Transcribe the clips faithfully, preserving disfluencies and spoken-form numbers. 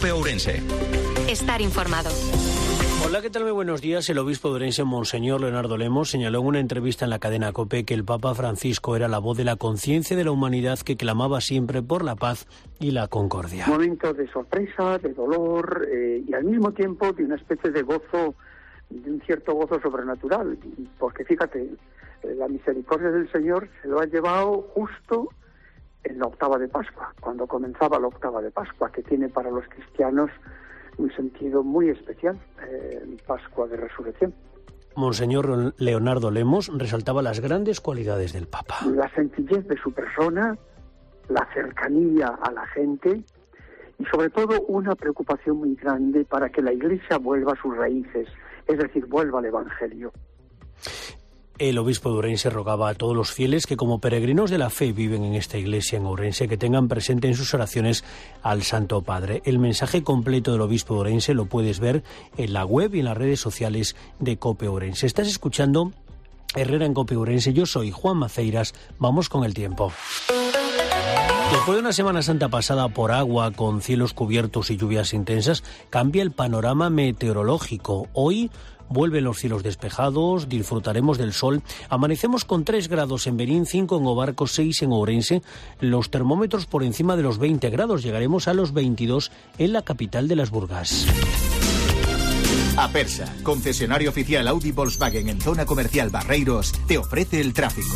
COPE Ourense. Estar informado. Hola, ¿qué tal? Muy buenos días. El obispo de Ourense, Monseñor Leonardo Lemos, señaló en una entrevista en la cadena COPE que el Papa Francisco era la voz de la conciencia de la humanidad que clamaba siempre por la paz y la concordia. Momentos de sorpresa, de dolor eh, y al mismo tiempo de una especie de gozo, de un cierto gozo sobrenatural, porque fíjate, la misericordia del Señor se lo ha llevado justo en la octava de Pascua, cuando comenzaba la octava de Pascua, que tiene para los cristianos un sentido muy especial, eh, Pascua de Resurrección. Monseñor Leonardo Lemos resaltaba las grandes cualidades del Papa. La sencillez de su persona, la cercanía a la gente y sobre todo una preocupación muy grande para que la Iglesia vuelva a sus raíces, es decir, vuelva al Evangelio. El obispo de Ourense rogaba a todos los fieles que como peregrinos de la fe viven en esta iglesia en Ourense que tengan presente en sus oraciones al Santo Padre. El mensaje completo del obispo de Ourense lo puedes ver en la web y en las redes sociales de COPE Ourense. Estás escuchando Herrera en COPE Ourense. Yo soy Juan Maceiras. Vamos con el tiempo. Después de una Semana Santa pasada por agua, con cielos cubiertos y lluvias intensas, cambia el panorama meteorológico. Hoy vuelven los cielos despejados, disfrutaremos del sol. Amanecemos con tres grados en Berín, cinco en Obarco, seis en Ourense. Los termómetros por encima de los veinte grados. Llegaremos a los veintidós en la capital de las Burgas. Apersa, concesionario oficial Audi Volkswagen en zona comercial Barreiros, te ofrece el tráfico.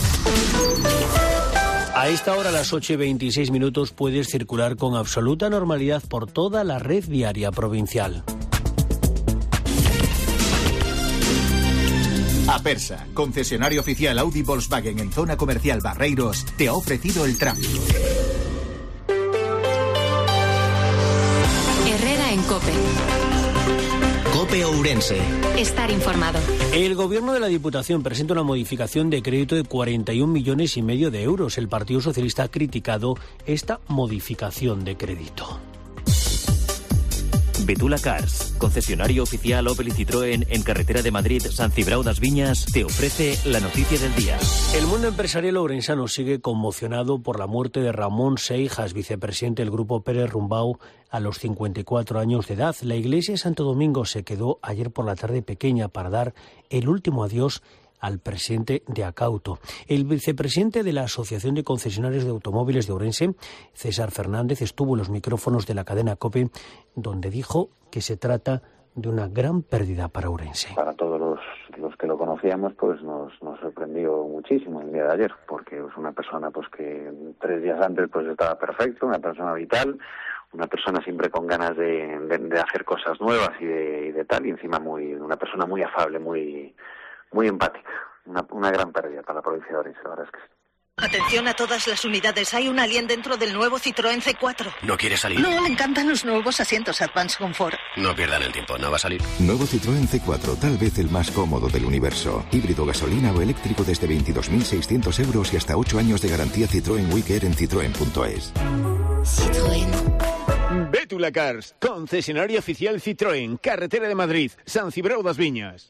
A esta hora, a las ocho y veintiséis minutos, puedes circular con absoluta normalidad por toda la red viaria provincial. Apersa, concesionario oficial Audi Volkswagen en zona comercial Barreiros, te ha ofrecido el tráfico. Herrera en COPE. COPE Ourense. Estar informado. El Gobierno de la Diputación presenta una modificación de crédito de cuarenta y un millones y medio de euros. El Partido Socialista ha criticado esta modificación de crédito. Betula Cars, concesionario oficial Opel y Citroën en carretera de Madrid, San Cibrao das Viñas, te ofrece la noticia del día. El mundo empresarial ourensano sigue conmocionado por la muerte de Ramón Seijas, vicepresidente del Grupo Pérez Rumbau, a los cincuenta y cuatro años de edad. La iglesia de Santo Domingo se quedó ayer por la tarde pequeña para dar el último adiós al presidente de Acauto. El vicepresidente de la Asociación de Concesionarios de Automóviles de Ourense, César Fernández, estuvo en los micrófonos de la cadena COPE, donde dijo que se trata de una gran pérdida para Ourense. Para todos los, los que lo conocíamos, pues nos, nos sorprendió muchísimo el día de ayer, porque es una persona pues que tres días antes pues estaba perfecto, una persona vital, una persona siempre con ganas de, de, de hacer cosas nuevas y de, y de tal, y encima muy una persona muy afable, muy muy empática. Una, una gran pérdida para la provincia de Ourense, la verdad es que sí. Atención a todas las unidades, hay un alien dentro del nuevo Citroën C cuatro. ¿No quiere salir? No, le encantan los nuevos asientos Advance Comfort. No pierdan el tiempo, no va a salir. Nuevo Citroën C cuatro, tal vez el más cómodo del universo. Híbrido, gasolina o eléctrico desde veintidós mil seiscientos euros y hasta ocho años de garantía Citroën WeCare en citroen punto es. Citroën. Betula Cars, concesionario oficial Citroën, carretera de Madrid, San Cibrao das Viñas.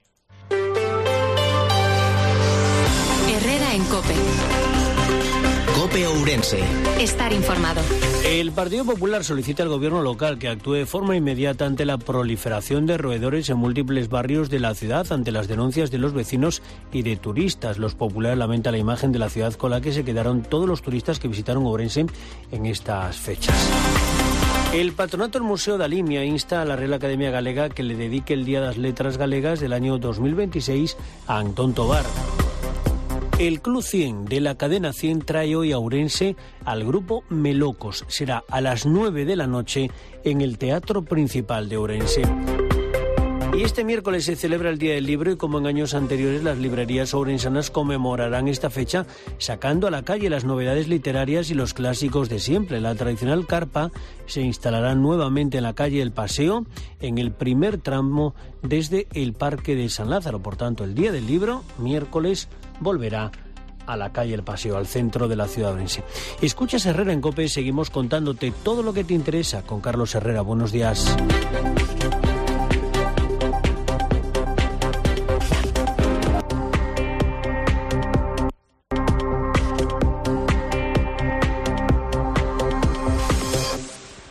Herrera en COPE. COPE Ourense. Estar informado. El Partido Popular solicita al gobierno local que actúe de forma inmediata ante la proliferación de roedores en múltiples barrios de la ciudad, ante las denuncias de los vecinos y de turistas. Los populares lamentan la imagen de la ciudad con la que se quedaron todos los turistas que visitaron Ourense en estas fechas. El patronato del Museo da Limia insta a la Real Academia Galega que le dedique el Día das Letras Galegas del año dos mil veintiséis a Antón Tobar. El Club cien de la cadena cien trae hoy a Ourense al grupo Melocos. Será a las nueve de la noche en el Teatro Principal de Ourense. Y este miércoles se celebra el Día del Libro y como en años anteriores las librerías ourensanas conmemorarán esta fecha sacando a la calle las novedades literarias y los clásicos de siempre. La tradicional carpa se instalará nuevamente en la calle El Paseo en el primer tramo desde el Parque de San Lázaro. Por tanto, el Día del Libro, miércoles, volverá a la calle El Paseo, al centro de la ciudad de Ourense. Escuchas Herrera en COPE, seguimos contándote todo lo que te interesa con Carlos Herrera. Buenos días.